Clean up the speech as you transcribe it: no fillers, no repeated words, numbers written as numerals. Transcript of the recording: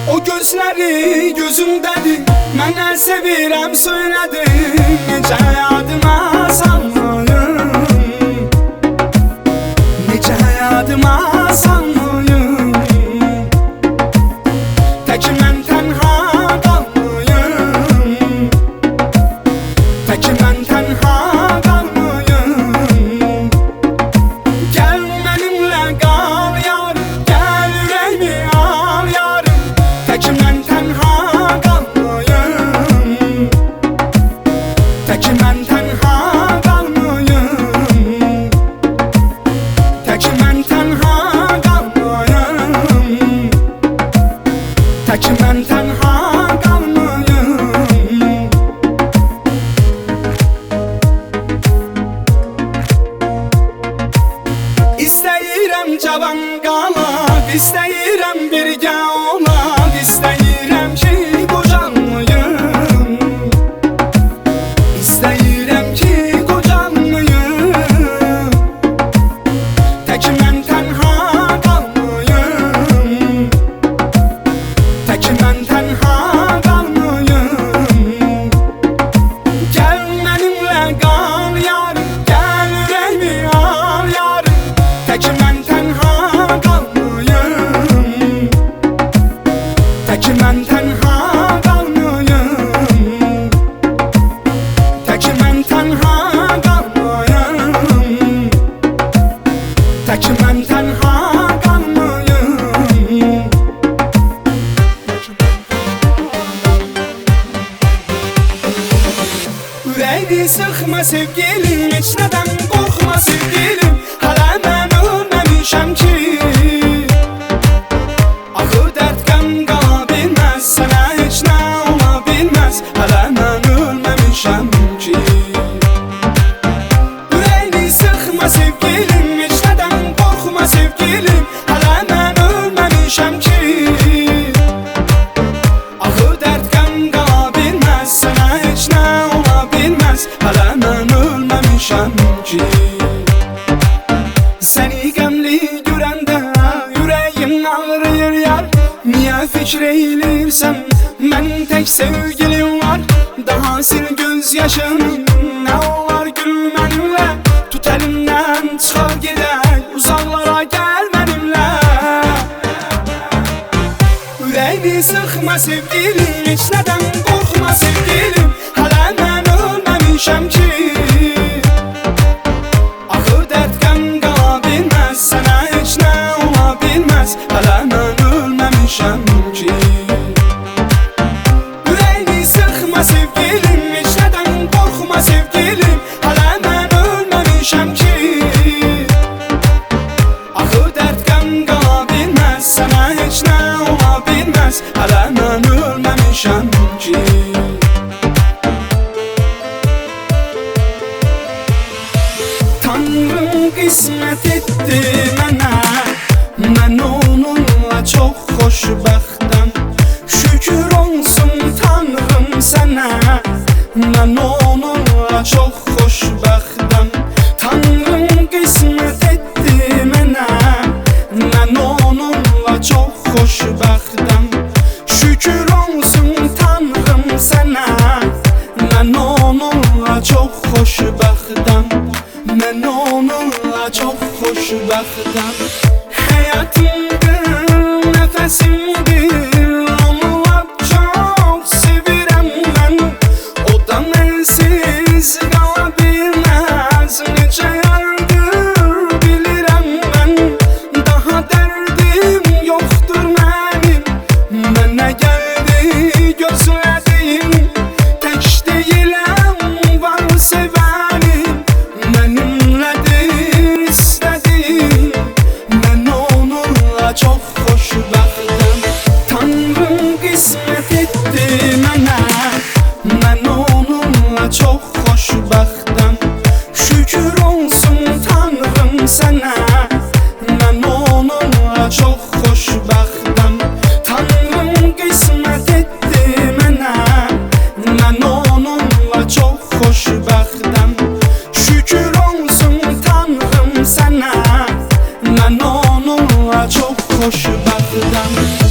O gözleri gözümdədir, mənə sevirəm söylədin. Necə hayatıma salmayım, necə hayatıma salmayım. Tək mən tənha qalmayım, tək mən tənha qalmayım. Gəl mənimlə qal yarım, gəl ürəyimi al yarım. Tək mən tənha qalmayım, tək mən tənha qalmayım. Tək mən tənha qalmayım, tək mən tənha qalmayım. İstəyirəm cavan qalaq, istəyirəm birgə olaq, istəyirəm ki qocalmayım, istəyirəm ki qocalmayım. Tək mən tənha qalmayım, tək mən tənha qalmayım. Gəl mənimlə qal yarım, gəl ürəyimi al yarım. Tək mən tənha qalmayım, tək mən tənha qalmayım. Tək mən tənha qalmayım, tək mən tənha qalmayım. Ürəyini sıxma sevgilim, heç nədən qorxma sevgilim. Hələ mən ölməmişəm ki, axır dərd qəm qala bilməz, sənə heç nə ola bilməz. Hələ mən ölməmişəm ki. Ürəyini sıxma sevgilim, heç nədən qorxma sevgilim. Hələ mən ölməmişəm ki, axır dərd qəm qala bilməz, sənə heç nə ola bilməz. Hələ mən ölməmişəm ki. Səni qəmli görəndə ürəyim ağrıyır yar. Niyə fikir eylirsən, mənim tək sevgilim var. Daha sil göz yaşını, nə olar gül mənimlə. Tut əlimdən çıxar gedək, uzaqlara gəl mənimlə. Ürəyini sıxma sevgilim, heç nədən qorxma sevgilim. Hələ mən ölməmişəm ki, axır dərd qəm qala bilməz, sənə heç nə ola bilməz. Hələ mən ölməmişəm ki. Ürəyini sıxma sevgilim, heç nədən qorxma sevgilim. Hələ mən ölməmişəm ki, axır dərd qəm qala bilməz, sənə heç nə ola bilməz. Hələ mən ölməmişəm ki. Tanrım qismət etdi mənə, mən onunla çox xoşbəxtəm. Şükür olsun Tanrım sənə, mən onunla çox xoşbəxtəm. Tanrım qismət etdi mənə, mən onunla çox xoşbəxtəm. Şükür olsun Tanrım sənə, mən onunla çox xoşbəxtəm. Mən onunla çox xoşbəxtəm. Həyatımdır, nəfəsimdir, onunla çox sevirəm mən. O da mənsiz qala bilməz, necə yardır bilirəm mən. Daha dərdim yoxdur mənim, mənə gəldi gözlədim. Tək deyiləm, var sevənim, mənimlədir istədim. Mən onunla çox xoşbəxtəm. Tanrım qismət etdi mənə, mən onunla çox xoşbəxtəm. Şükür olsun Tanrım sənə, mən onunla çox xoşbəxtəm. Tanrım qismət etdi mənə, mən onunla çox xoşbəxtəm. Şükür olsun Tanrım sənə, mən onunla çox xoşbəxtəm.